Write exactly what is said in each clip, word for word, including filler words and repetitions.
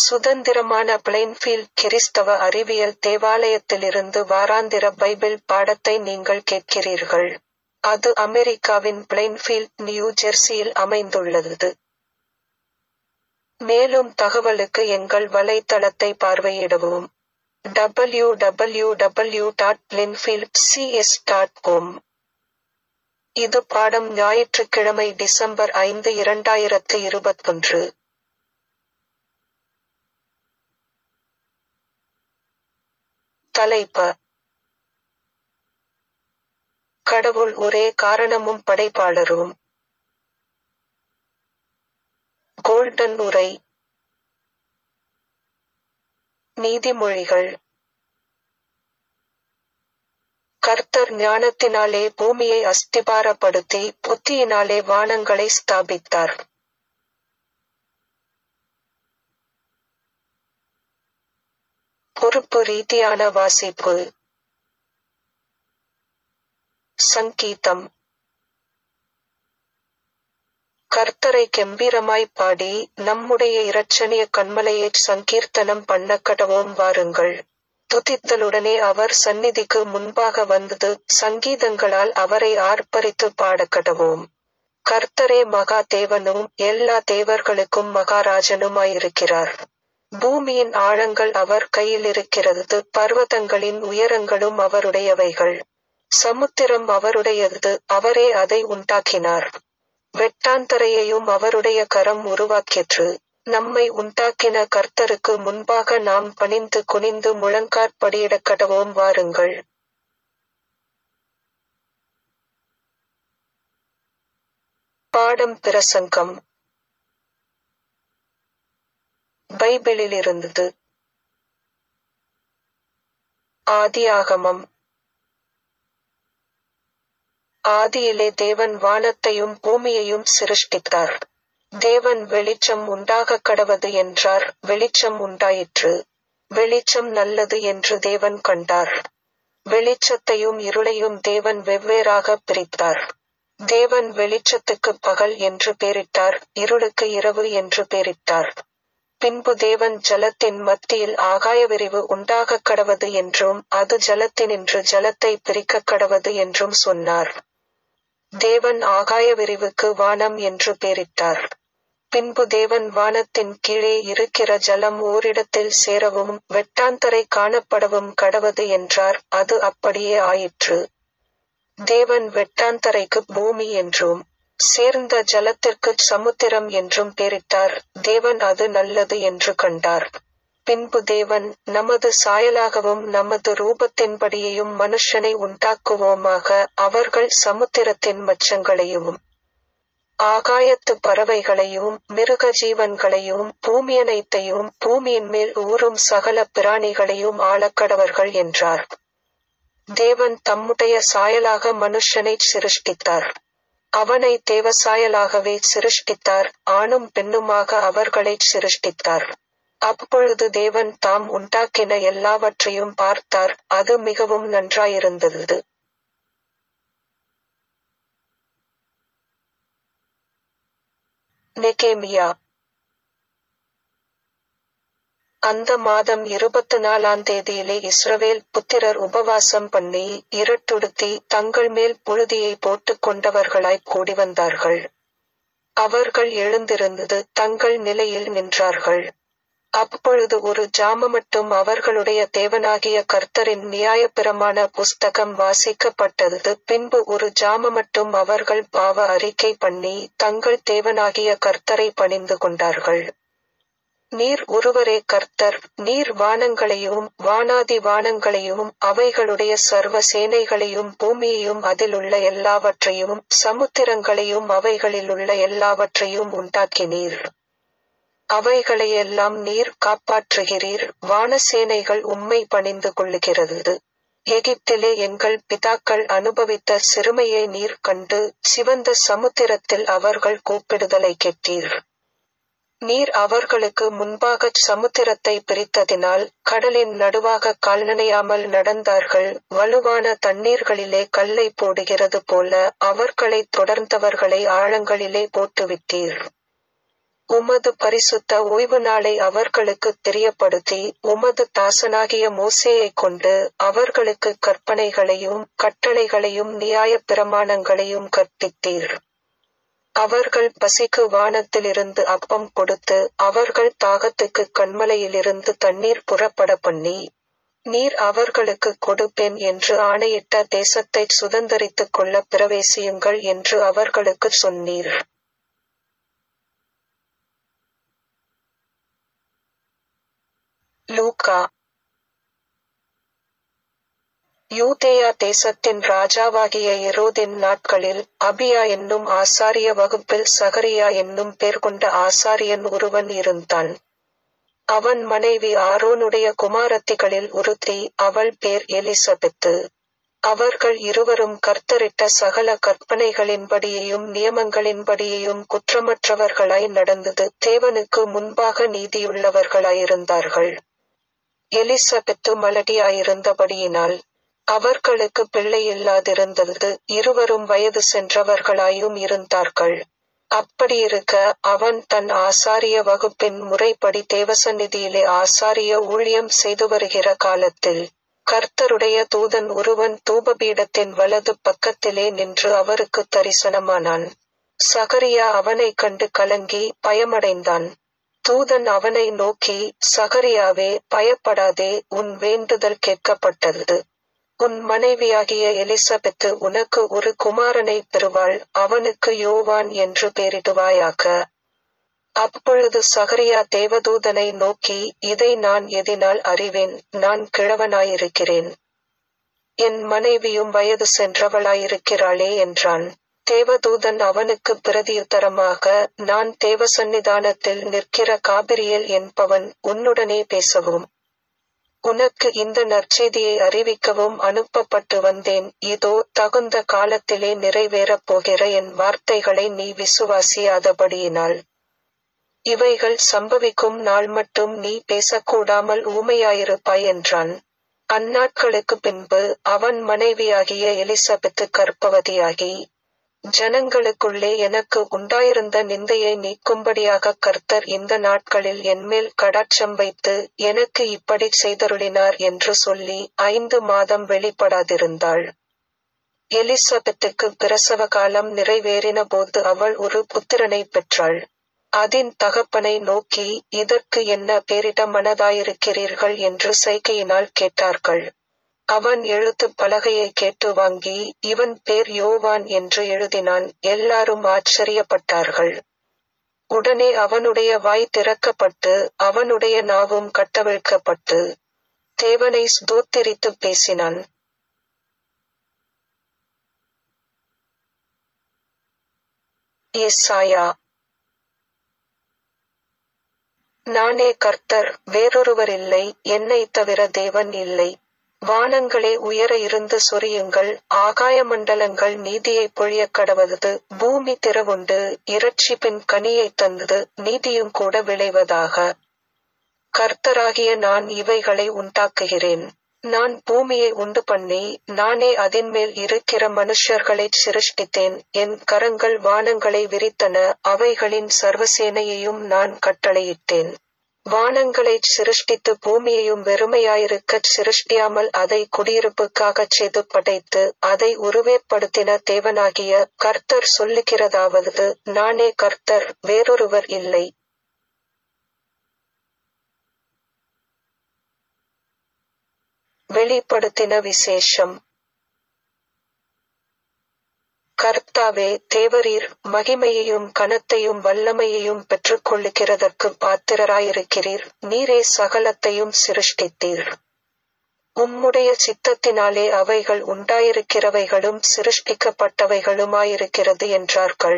சுதந்திரமான பிளைன்ஃபீல்ட் கிறிஸ்தவ அறிவியல் தேவாலயத்திலிருந்து வாராந்திர பைபிள் பாடத்தை நீங்கள் கேட்கிறீர்கள். அது அமெரிக்காவின் பிளைன்ஃபீல்ட், நியூ ஜெர்சியில் அமைந்துள்ளது. மேலும் தகவலுக்கு எங்கள் வலைத்தளத்தை பார்வையிடவும். W W W dot Plainfield C S dot com. இது பாடம் ஞாயிற்றுக்கிழமை டிசம்பர் ஐந்து இரண்டாயிரத்து இருபத்தொன்று. தலைப்பு: கடவுள் ஒரே காரணமும் படைப்பாளரும். கோல்டன் உரை. நீதிமொழிகள். கர்த்தர் ஞானத்தினாலே பூமியை அஸ்திபாரப்படுத்தி புத்தியினாலே வானங்களை ஸ்தாபித்தார். பொறுப்பு ரீதியான வாசிப்பு. சங்கீதம். கர்த்தரை கெம்பீரமாய்ப் பாடி நம்முடைய இரட்சணிய கன்மலையைச் சங்கீர்த்தனம் பண்ணக்கடவோம் வாருங்கள். துதித்தலுடனே அவர் சந்நிதிக்கு முன்பாக வந்தது சங்கீதங்களால் அவரை ஆர்ப்பரித்து பாடக்கடவோம். கர்த்தரே மகா தேவனும் எல்லா தேவர்களுக்கும் மகாராஜனுமாயிருக்கிறார். பூமியின் ஆழங்கள் அவர் கையிலிருக்கிறது, பர்வதங்களின் உயரங்களும் அவருடையவைகள். சமுத்திரம் அவருடையது, அவரே அதை உண்டாக்கினார். வெட்டாந்தரையையும் அவருடைய கரம் உருவாக்கிற்று. நம்மை உண்டாக்கின கர்த்தருக்கு முன்பாக நாம் பணிந்து குனிந்து முழங்காற்படியிடக்கடவோம் வாருங்கள். பாடம் பிரசங்கம். பைபிளிலிருந்து. ஆதியாகமம். ஆதியிலே தேவன் வானத்தையும் பூமியையும் சிருஷ்டித்தார். தேவன் வெளிச்சம் உண்டாகக் கடவது என்றார், வெளிச்சம் உண்டாயிற்று. வெளிச்சம் நல்லது என்று தேவன் கண்டார். வெளிச்சத்தையும் இருளையும் தேவன் வெவ்வேறாக பிரித்தார். தேவன் வெளிச்சத்துக்கு பகல் என்று பெயரிட்டார், இருளுக்கு இரவு என்று பெயரிட்டார். பின்பு தேவன் ஜலத்தின் மத்தியில் ஆகாயவிரிவு உண்டாகக் கடவது என்றும் அது ஜலத்தினின்று ஜலத்தை பிரிக்கக் கடவது என்றும் சொன்னார். தேவன் ஆகாய விரிவுக்கு வானம் என்று பெயரிட்டார். பின்பு தேவன் வானத்தின் கீழே இருக்கிற ஜலம் ஓரிடத்தில் சேரவும் வெட்டாந்தரை காணப்படவும் கடவது என்றார், அது அப்படியே ஆயிற்று. தேவன் வெட்டாந்தரைக்கு பூமி என்றும் சேர்ந்த ஜலத்திற்குச் சமுத்திரம் என்றும் பெயரிட்டார். தேவன் அது நல்லது என்று கண்டார். பின்பு தேவன், நமது சாயலாகவும் நமது ரூபத்தின்படியேயும் மனுஷனை உண்டாக்குவோமாக, அவர்கள் சமுத்திரத்தின் மச்சங்களையும் ஆகாயத்து பறவைகளையும் மிருக ஜீவன்களையும் பூமியனைத்தையும் பூமியின் மேல் ஊறும் சகல பிராணிகளையும் ஆளக்கடவர்கள் என்றார். தேவன் தம்முடைய சாயலாக மனுஷனைச் சிருஷ்டித்தார். அவனை தேவசாயலாகவே சிருஷ்டித்தார், ஆணும் பெண்ணுமாக அவர்களைச் சிருஷ்டித்தார். அப்பொழுது தேவன் தாம் உண்டாக்கின எல்லாவற்றையும் பார்த்தார், அது மிகவும் நன்றாயிருந்தது. நெகேமியா. அந்த மாதம் இருபத்து நாலாம் தேதியிலே இஸ்ரவேல் புத்திரர் உபவாசம் பண்ணி இருட்டுடுத்தி தங்கள் மேல் புழுதியை போட்டுக் கொண்டவர்களாய்க் கூடிவந்தார்கள். அவர்கள் எழுந்திருந்து தங்கள் நிலையில் நின்றார்கள். அப்பொழுது ஒரு ஜாமமட்டும் அவர்களுடைய தேவனாகிய கர்த்தரின் நியாயப்பிரமாண புஸ்தகம் வாசிக்கப்பட்டது. பின்பு ஒரு ஜாமமட்டும் அவர்கள் பாவ அறிக்கை பண்ணி தங்கள் தேவனாகிய கர்த்தரை பணிந்து கொண்டார்கள். நீர் ஒருவரே கர்த்தர், நீர் வானங்களையும் வானாதி வானங்களையும் அவைகளுடைய சர்வ சேனைகளையும் பூமியையும் அதிலுள்ள எல்லாவற்றையும் சமுத்திரங்களையும் அவைகளிலுள்ள எல்லாவற்றையும் உண்டாக்கினீர். அவைகளையெல்லாம் நீர் காப்பாற்றுகிறீர். வானசேனைகள் உம்மை பணிந்து கொள்ளுகிறது. எகிப்திலே எங்கள் பிதாக்கள் அனுபவித்த சிறுமையை நீர் கண்டு சிவந்த சமுத்திரத்தில் அவர்கள் கூப்பிடுதலை கேட்டீர். நீர் அவர்களுக்கு முன்பாகச் சமுத்திரத்தை பிரித்ததினால் கடலின் நடுவாக கால்நனையாமல் நடந்தார்கள். வலுவான தண்ணீர்களிலே கல்லை போடுகிறது போல அவர்களைத் தொடர்ந்தவர்களை ஆழங்களிலே போட்டுவிட்டீர். உமது பரிசுத்த ஓய்வு நாளை அவர்களுக்குத் தெரியப்படுத்தி உமது தாசனாகிய மோசேயைக் கொண்டு அவர்களுக்குக் கற்பனைகளையும் கட்டளைகளையும் நியாயப் பிரமாணங்களையும் கற்பித்தீர். அவர்கள் பசிக்கு வானத்திலிருந்து அப்பம் கொடுத்து அவர்கள் தாகத்துக்குக் கன்மலையிலிருந்து தண்ணீர் புறப்பட பண்ணி நீர் அவர்களுக்குக் கொடுப்பேன் என்று ஆணையிட்ட தேசத்தைச் சுதந்தரித்துக் கொள்ளப் பிரவேசியுங்கள் என்று அவர்களுக்குச் சொன்னீர். லூக்கா. யூதேயா தேசத்தின் ராஜாவாகிய எரோதின் நாட்களில் அபியா என்னும் ஆசாரிய வகுப்பில் சகரியா என்னும் பேர் கொண்ட ஆசாரியன் ஒருவன் இருந்தான். அவன் மனைவி ஆரோனுடைய குமாரத்திகளில் ஒருத்தி, அவள் பேர் எலிசபெத்து. அவர்கள் இருவரும் கர்த்தரிட்ட சகல கற்பனைகளின்படியேயும் நியமங்களின்படியேயும் குற்றமற்றவர்களாய் நடந்தது தேவனுக்கு முன்பாக நீதியுள்ளவர்களாயிருந்தார்கள். எலிசபெத்து மலடியாயிருந்தபடியினால் அவர்களுக்கு பிள்ளை இல்லாதிருந்தது. இருவரும் வயது சென்றவர்களாயும் இருந்தார்கள். அப்படியிருக்க அவன் தன் ஆசாரிய வகுப்பின் முறைப்படி தேவசந்நிதியிலே ஆசாரிய ஊழியம் செய்து வருகிற காலத்தில் கர்த்தருடைய தூதன் ஒருவன் தூபபீடத்தின் வலது பக்கத்திலே நின்று அவருக்கு தரிசனமானான். சகரியா அவனைக் கண்டு கலங்கி பயமடைந்தான். தூதன் அவனை நோக்கி, சகரியாவே, பயப்படாதே, உன் வேண்டுதல் கேட்கப்பட்டது. உன் மனைவியாகிய எலிசபெத்து உனக்கு ஒரு குமாரனைப் பெறுவாள். அவனுக்கு யோவான் என்று பெயரிடுவாயாக. அப்பொழுது சகரியா தேவதூதனை நோக்கி, இதை நான் எதினால் அறிவேன்? நான் கிழவனாயிருக்கிறேன். என் மனைவியும் வயது சென்றவளாயிருக்கிறாளே என்றான். தேவதூதன் அவனுக்கு பிரதியுத்தரமாக, நான் தேவசந்நிதானத்தில் நிற்கிற காபிரியேல் என்பவன் உன்னுடனே பேசவும் உனக்கு இந்த நற்செய்தியை அறிவிக்கவும் அனுப்பப்பட்டு வந்தேன். இதோ, தகுந்த காலத்திலே நிறைவேறப் போகிற என் வார்த்தைகளை நீ விசுவாசியாதபடியினால் இவைகள் சம்பவிக்கும் நாள் மட்டும் நீ பேசக்கூடாமல் ஊமையாயிருப்பாய் என்றான். அந்நாட்களுக்கு பின்பு அவன் மனைவியாகிய எலிசபெத்து கர்ப்பவதியாகி, ஜனங்களுக்குள்ளே எனக்கு உண்டாயிருந்த நிந்தையை நீக்கும்படியாக கர்த்தர் இந்த நாட்களில் என்மேல் கடாட்சம் வைத்து எனக்கு இப்படிச் செய்தருளினார் என்று சொல்லி ஐந்து மாதம் வெளிப்படாதிருந்தாள். எலிசபெத்துக்கு பிரசவ காலம் நிறைவேறின போது அவள் ஒரு புத்திரனைப் பெற்றாள். அதின் தகப்பனை நோக்கி, இதற்கு என்ன பேரிட மனதாயிருக்கிறீர்கள் என்று சைகையினால் கேட்டார்கள். அவன் எழுத்துப் பலகையை கேட்டு வாங்கி, இவன் பேர் யோவான் என்று எழுதினான். எல்லாரும் ஆச்சரியப்பட்டார்கள். உடனே அவனுடைய வாய் திறக்கப்பட்டு அவனுடைய நாவும் கட்டவிழ்க்கப்பட்டு தேவனை ஸ்தோத்திரித்துப் பேசினான். எசாயா. நானே கர்த்தர், வேறொருவரில்லை, என்னைத் தவிர தேவன் இல்லை. வானங்களே உயர இருந்து சொரியுங்கள், ஆகாய மண்டலங்கள் நீதியைப் பொழியக் கடவது. பூமி திறவுண்டு இரட்சிப்பின் கனியைத் தந்தது, நீதியும் கூட விளைவதாக. கர்த்தராகிய நான் இவைகளை உண்டாக்குகிறேன். நான் பூமியை உண்டு பண்ணி நானே அதின்மேல் இருக்கிற மனுஷர்களைச் சிருஷ்டித்தேன். என் கரங்கள் வானங்களை விரித்தன, அவைகளின் சர்வசேனையையும் நான் கட்டளையிட்டேன். வானங்களைச் சிருஷ்டித்து பூமியையும் வெறுமையாயிருக்கச் சிருஷ்டியாமல் அதை குடியிருப்புக்காகச் செய்து படைத்து அதை உருவேற்படுத்தின தேவனாகிய கர்த்தர் சொல்லுகிறதாவது, நானே கர்த்தர், வேறொருவர் இல்லை. வெளிப்படுத்தின விசேஷம். கர்த்தாவே, தேவரீர் மகிமையையும் கனத்தையும் வல்லமையையும் பெற்றுக்கொள்ளுகிறதற்குப் பாத்திரராயிருக்கிறீர். நீரே சகலத்தையும் சிருஷ்டித்தீர். உம்முடைய சித்தத்தினாலே அவைகள் உண்டாயிருக்கிறவைகளும் சிருஷ்டிக்கப்பட்டவைகளுமாயிருக்கிறது என்றார்கள்.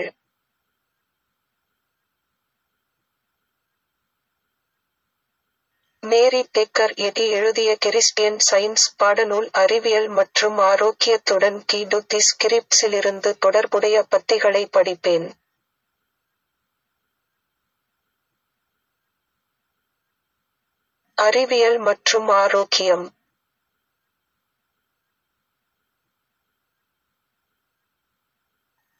மேரி பேக்கர் எடி எழுதிய கிறிஸ்டியன் சயின்ஸ் பாடநூல் அறிவியல் மற்றும் ஆரோக்கியத்துடன் கீடு தி ஸ்கிரிப்ட்ஸிலிருந்து தொடர்புடைய பத்திகளை படிப்பேன். அறிவியல் மற்றும் ஆரோக்கியம்.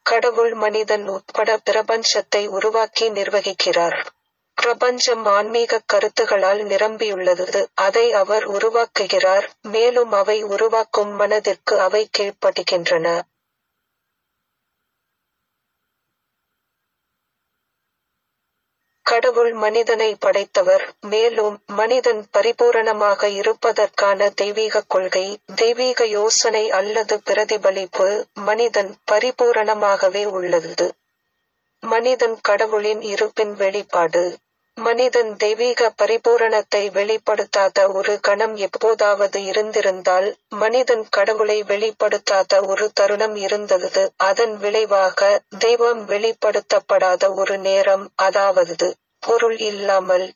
கடவுள் மனிதன் உட்பட பிரபஞ்சத்தை உருவாக்கி நிர்வகிக்கிறார். பிரபஞ்சம் ஆன்மீக கருத்துகளால் நிரம்பியுள்ளது. அதை அவர் உருவாக்குகிறார், மேலும் அவை உருவாக்கும் மனதிற்கு அவை கீழ்ப்படுகின்றன. கடவுள் மனிதனை படைத்தவர், மேலும் மனிதன் பரிபூரணமாக இருப்பதற்கான தெய்வீக கொள்கை, தெய்வீக யோசனை அல்லது பிரதிபலிப்பு, மனிதன் பரிபூரணமாகவே உள்ளது. மனிதன் கடவுளின் இருப்பின் வெளிப்பாடு. மனிதன் தெய்வீக பரிபூரணத்தை வெளிப்படுத்தாத ஒரு கணம் எப்போதாவது இருந்திருந்தால், மனிதன் கடவுளை வெளிப்படுத்தாத ஒரு தருணம் இருந்தது. அதன் விளைவாக, தெய்வம் வெளிப்படுத்தப்படாத ஒரு நேரம், அதாவது பொருள் இல்லாமல்.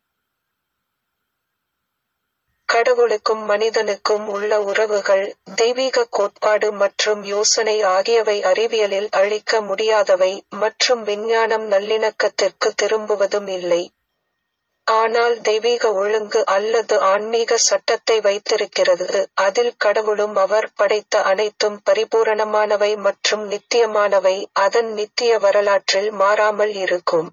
கடவுளுக்கும் மனிதனுக்கும் உள்ள உறவுகள், தெய்வீக கோட்பாடு மற்றும் யோசனை ஆகியவை அறிவியலில் அழிக்க முடியாதவை மற்றும் விஞ்ஞானம் நல்லிணக்கத்திற்கு திரும்புவதும் இல்லை. ஆனால் தெய்வீக ஒழுங்கு அல்லது ஆன்மீக சட்டத்தை வைத்திருக்கிறது, அதில் கடவுளும் அவர் படைத்த அனைத்தும் பரிபூரணமானவை மற்றும் நித்தியமானவை, அதன் நித்திய வரலாற்றில் மாறாமல் இருக்கும்.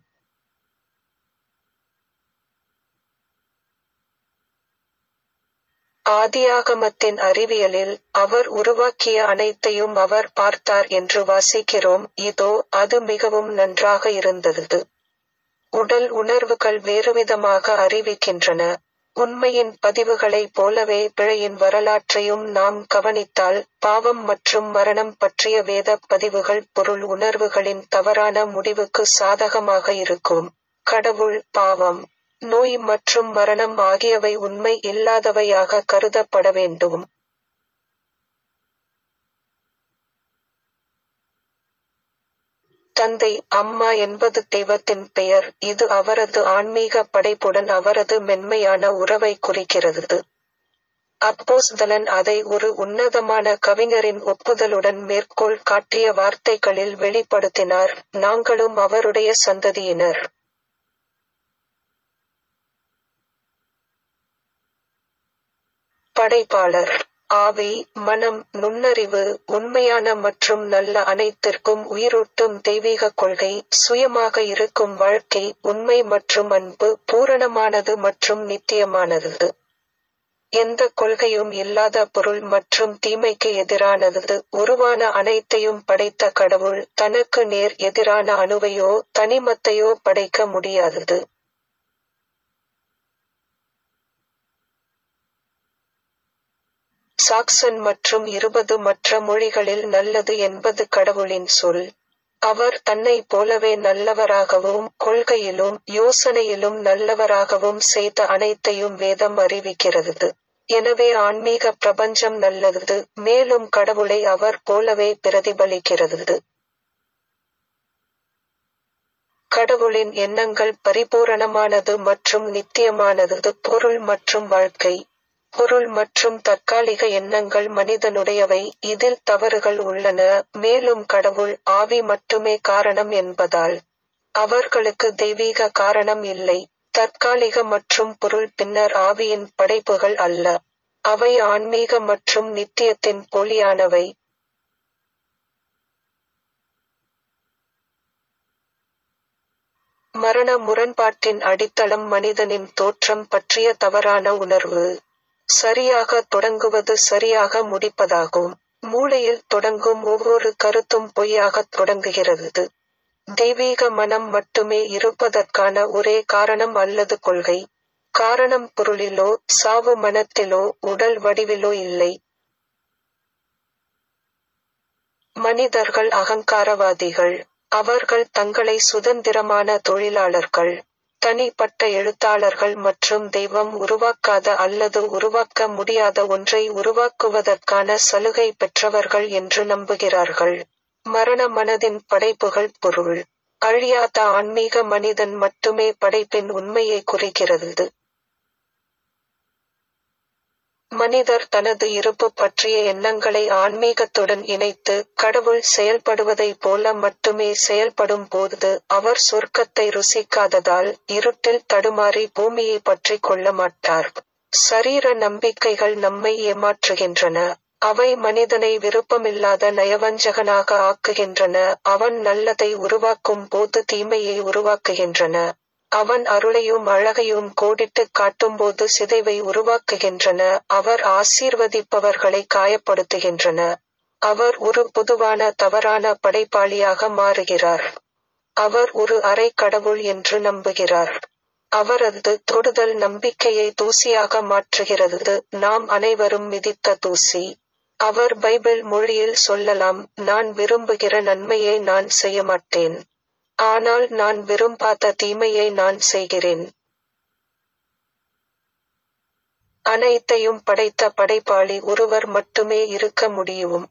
ஆதியாகமத்தின் அறிவியலில், அவர் உருவாக்கிய அனைத்தையும் அவர் பார்த்தார் என்று வாசிக்கிறோம். இதோ, அது மிகவும் நன்றாக இருந்தது. உடல் உணர்வுகள் வேறுவிதமாக அறிவிக்கின்றன. உண்மையின் பதிவுகளைப் போலவே பிழையின் வரலாற்றையும் நாம் கவனித்தால், பாவம் மற்றும் மரணம் பற்றிய வேத பதிவுகள் பொருள் உணர்வுகளின் தவறான முடிவுக்கு சாதகமாக இருக்கும். கடவுள், பாவம், நோய் மற்றும் மரணம் ஆகியவை உண்மை இல்லாதவையாக கருதப்பட வேண்டும். தந்தை, அம்மா என்பது தெய்வத்தின் பெயர். இது அவரது ஆன்மீக படைப்புடன் அவரது மென்மையான உறவை குறிக்கிறது. அப்போஸ்தலன் அதை ஒரு உன்னதமான கவிஞரின் ஒப்புதலுடன் மேற்கோள் காட்டிய வார்த்தைகளில் வெளிப்படுத்தினார்: நாங்களும் அவருடைய சந்ததியினர். படைப்பாளர். ஆவி, மனம், நுண்ணறிவு, உண்மையான மற்றும் நல்ல அனைத்திற்கும் உயிரூட்டும் தெய்வீக கொள்கை, சுயமாக இருக்கும் வாழ்க்கை, உண்மை மற்றும் அன்பு, பூரணமானது மற்றும் நித்தியமானது. எந்த கொள்கையும் இல்லாத பொருள் மற்றும் தீமைக்கு எதிரானது. உருவான அனைத்தையும் படைத்த கடவுள், தனக்கு நேர் எதிரான அணுவையோ தனிமத்தையோ படைக்க முடியாதது. சாக்சன் மற்றும் இருபது மற்ற மொழிகளில் நல்லது என்பது கடவுளின் சொல். அவர் தன்னைப் போலவே நல்லவராகவும், கொள்கையிலும் யோசனையிலும் நல்லவராகவும் செய்த அனைத்தையும் வேதம் அறிவிக்கிறது. எனவே ஆன்மீக பிரபஞ்சம் நல்லது, மேலும் கடவுளை அவர் போலவே பிரதிபலிக்கிறது. கடவுளின் எண்ணங்கள் பரிபூரணமானது மற்றும் நித்தியமானது. பொருள் மற்றும் வாழ்க்கை. பொருள் மற்றும் தற்காலிக எண்ணங்கள் மனிதனுடையவை, இதில் தவறுகள் உள்ளன, மேலும் கடவுள், ஆவி மட்டுமே காரணம் என்பதால், அவர்களுக்கு தெய்வீக காரணம் இல்லை. தற்காலிக மற்றும் பொருள் பின்னர் ஆவியின் படைப்புகள் அல்ல. அவை ஆன்மீக மற்றும் நித்தியத்தின் போலியானவை. மரண முரண்பாட்டின் அடித்தளம் மனிதனின் தோற்றம் பற்றிய தவறான உணர்வு. சரியாக தொடங்குவது சரியாக முடிப்பதாகும். மூளையில் தொடங்கும் ஒவ்வொரு கருத்தும் பொய்யாகத் தொடங்குகிறது. தெய்வீக மனம் மட்டுமே இருப்பதற்கான ஒரே காரணம் அல்லது கொள்கை. காரணம் பொருளிலோ, சாவு மனத்திலோ, உடல் வடிவிலோ இல்லை. மனிதர்கள் அகங்காரவாதிகள். அவர்கள் தங்களை சுதந்திரமான தொழிலாளர்கள், தனிப்பட்ட எழுத்தாளர்கள் மற்றும் தெய்வம் உருவாக்காத அல்லது உருவாக்க முடியாத ஒன்றை உருவாக்குவதற்கான சலுகை பெற்றவர்கள் என்று நம்புகிறார்கள். மரண மனதின் படைப்புகள் பொருள். அழியாத ஆன்மீக மனிதன் மட்டுமே படைப்பின் உண்மையை குறிக்கிறது. மனிதர் தனது இருப்பு பற்றிய எண்ணங்களை ஆன்மீகத்துடன் இணைத்து, கடவுள் செயல்படுவதைப் போல மட்டுமே செயல்படும் போது, அவர் சொர்க்கத்தை ருசிக்காததால், இருட்டில் தடுமாறி பூமியை பற்றிக் கொள்ள மாட்டார். சரீர நம்பிக்கைகள் நம்மை ஏமாற்றுகின்றன. அவை மனிதனை விருப்பமில்லாத நயவஞ்சகனாக ஆக்குகின்றன. அவன் நல்லதை உருவாக்கும் போது தீமையை உருவாக்குகின்றன. அவன் அருளையும் அழகையும் கோடிட்டுக் காட்டும்போது சிதைவை உருவாக்குகின்றன. அவர் ஆசீர்வதிப்பவர்களை காயப்படுத்துகின்றன. அவர் ஒரு பொதுவான தவறான படைப்பாளியாக மாறுகிறார். அவர் ஒரு அரை கடவுள் என்று நம்புகிறார். அவரது தொடுதல் நம்பிக்கையை தூசியாக மாற்றுகிறது, நாம் அனைவரும் மிதித்த தூசி. அவர் பைபிள் மொழியில் சொல்லலாம், நான் விரும்புகிற நன்மையை நான் செய்ய மாட்டேன். ஆனால் நான் விரும்பாத தீமையை நான் செய்கிறேன். அனைத்தையும் படைத்த படைப்பாளி ஒருவர் மட்டுமே இருக்க முடியும்.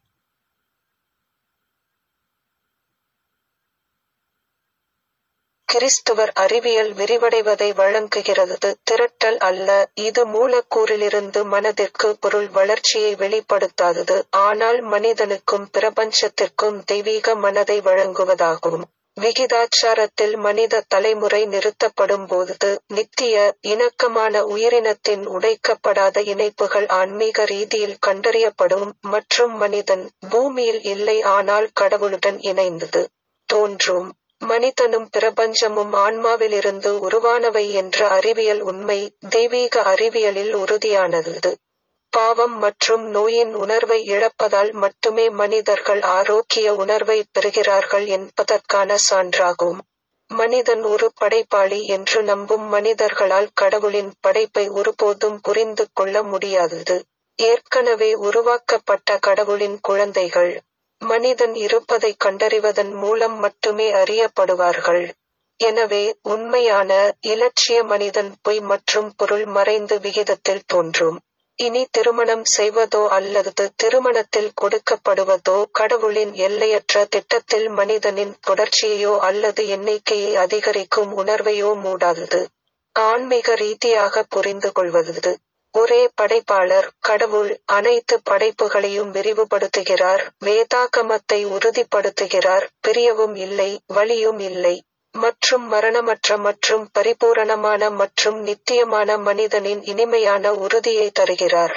கிறிஸ்துவர் அறிவியல் விரிவடைவதை வழங்குகிறது, திரட்டல் அல்ல. இது மூலக்கூறிலிருந்து மனதிற்கு பொருள் வளர்ச்சியை வெளிப்படுத்தாதது, ஆனால் மனிதனுக்கும் பிரபஞ்சத்திற்கும் தெய்வீக மனதை வழங்குவதாகும். விகிதாச்சாரத்தில் மனித தலைமுறை நிறுத்தப்படும்போது, நித்திய, இணக்கமான உயிரினத்தின் உடைக்கப்படாத இணைப்புகள் ஆன்மீக ரீதியில் கண்டறியப்படும், மற்றும் மனிதன், பூமியில் இல்லை ஆனால் கடவுளுடன் இணைந்தது, தோன்றும். மனிதனும் பிரபஞ்சமும் ஆன்மாவிலிருந்து உருவானவை என்ற அறிவியல் உண்மை, தெய்வீக அறிவியலில் உறுதியானது. பாவம் மற்றும் நோயின் உணர்வை இழப்பதால் மட்டுமே மனிதர்கள் ஆரோக்கிய உணர்வை பெறுகிறார்கள் என்பதற்கான சான்றாகும். மனிதன் ஒரு படைப்பாளி என்று நம்பும் மனிதர்களால் கடவுளின் படைப்பை ஒருபோதும் புரிந்து கொள்ள முடியாதது. ஏற்கனவே உருவாக்கப்பட்ட கடவுளின் குழந்தைகள், மனிதன் இருப்பதைக் கண்டறிவதன் மூலம் மட்டுமே அறியப்படுவார்கள். எனவே, உண்மையான, இலட்சிய மனிதன் பொய் மற்றும் பொருள் மறைந்து விகிதத்தில் தோன்றும். இனி திருமணம் செய்வதோ அல்லது திருமணத்தில் கொடுக்கப்படுவதோ கடவுளின் எல்லையற்ற திட்டத்தில் மனிதனின் தொடர்ச்சியையோ அல்லது எண்ணிக்கையை அதிகரிக்கும் உணர்வையோ மூடாதது. ஆன்மீக ரீதியாக புரிந்து கொள்வது. ஒரே படைப்பாளர், கடவுள், அனைத்து படைப்புகளையும் விரிவுபடுத்துகிறார், வேதாகமத்தை உறுதிப்படுத்துகிறார், பிரியவும் இல்லை, வலியும் இல்லை, மற்றும் மரணமற்ற மற்றும் பரிபூரணமான மற்றும் நித்தியமான மனிதனின் இனிமையான உறுதியை தருகிறார்.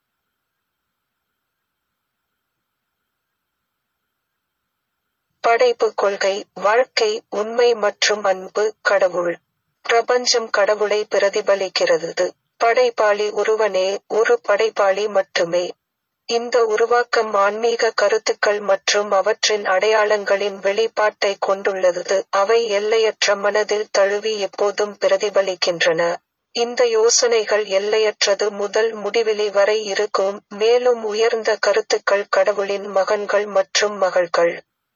படைப்பு கொள்கை, வாழ்க்கை, உண்மை மற்றும் அன்பு. கடவுள். பிரபஞ்சம் கடவுளை பிரதிபலிக்கிறது. படைப்பாளி ஒருவனே, ஒரு படைப்பாளி மட்டுமே. இந்த உருவாக்கம் ஆன்மீக கருத்துக்கள் மற்றும் அவற்றின் அடையாளங்களின் வெளிப்பாட்டை கொண்டுள்ளது, அவை எல்லையற்ற மனதில் தழுவி எப்போதும் பிரதிபலிக்கின்றன. இந்த யோசனைகள் எல்லையற்றது முதல் முடிவிலி வரை இருக்கும், மேலும் உயர்ந்த கருத்துக்கள் கடவுளின் மகன்கள் மற்றும் மகள்கள்.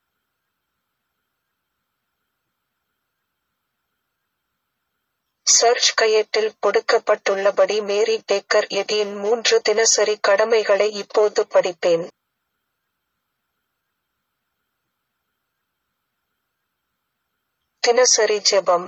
சர்ச் கையேட்டில் கொடுக்கப்பட்டுள்ளபடி மேரி பேக்கர் எடியின் மூன்று தினசரி கடமைகளை இப்போது படிப்பேன். தினசரி ஜெபம்.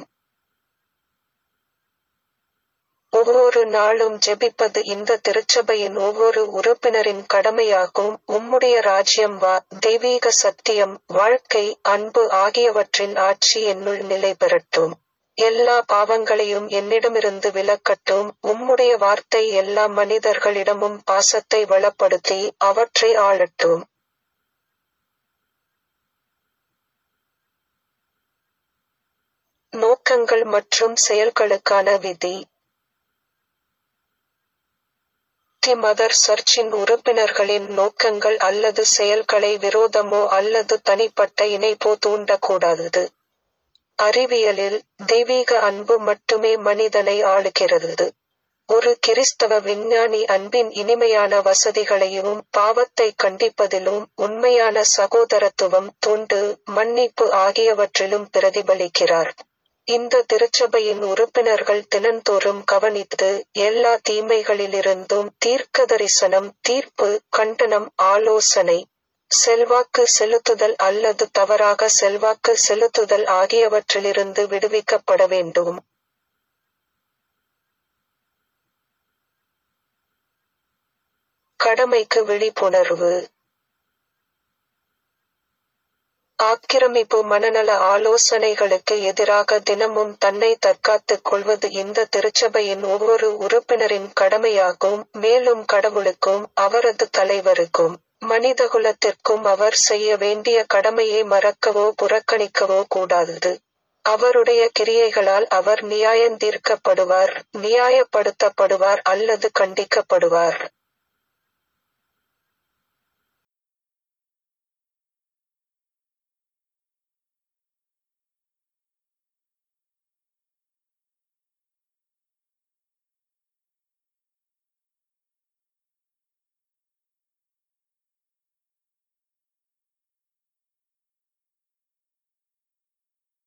ஒவ்வொரு நாளும் ஜெபிப்பது இந்த திருச்சபையின் ஒவ்வொரு உறுப்பினரின் கடமையாகும். உம்முடைய ராஜ்யம் வா, தெய்வீக சத்தியம், வாழ்க்கை, அன்பு ஆகியவற்றின் ஆட்சி என்னுள் நிலை பெறட்டும். எல்லா பாவங்களையும் என்னிடமிருந்து விலக்கட்டும். உம்முடைய வார்த்தை எல்லா மனிதர்களிடமும் பாசத்தை வளப்படுத்தி, அவற்றை ஆளட்டும். நோக்கங்கள் மற்றும் செயல்களுக்கான விதி. தி மதர் சர்ச்சின் உறுப்பினர்களின் நோக்கங்கள் அல்லது செயல்களை விரோதமோ அல்லது தனிப்பட்ட இணைப்போ தூண்டக்கூடாது. அறிவியலில், தெய்வீக அன்பு மட்டுமே மனிதனை ஆளுகிறது. ஒரு கிறிஸ்தவ விஞ்ஞானி அன்பின் இனிமையான வசதிகளையும் பாவத்தை கண்டிப்பதிலும் உண்மையான சகோதரத்துவம், தொண்டு, மன்னிப்பு ஆகியவற்றிலும் பிரதிபலிக்கிறார். இந்த திருச்சபையின் உறுப்பினர்கள் தினந்தோறும் கவனித்து, எல்லா தீமைகளிலிருந்தும் தீர்க்கதரிசனம், தீர்ப்பு, கண்டனம், ஆலோசனை, செல்வாக்கு செலுத்துதல் அல்லது தவறாக செல்வாக்கு செலுத்துதல் ஆகியவற்றிலிருந்து விடுவிக்கப்பட வேண்டும். கடமைக்கு விழிப்புணர்வு. ஆக்கிரமிப்பு மனநல ஆலோசனைகளுக்கு எதிராக தினமும் தன்னை தற்காத்துக் கொள்வது இந்த திருச்சபையின் ஒவ்வொரு உறுப்பினரின் கடமையாகும். மேலும் கடவுளுக்கும் அவரது தலைவருக்கும் மனிதகுலத்திற்கும் அவர் செய்ய வேண்டிய கடமையை மறக்கவோ புறக்கணிக்கவோ கூடாது. அவருடைய கிரியைகளால் அவர் நியாயந்தீர்க்கப்படுவார், நியாயப்படுத்தப்படுவார் அல்லது கண்டிக்கப்படுவார்.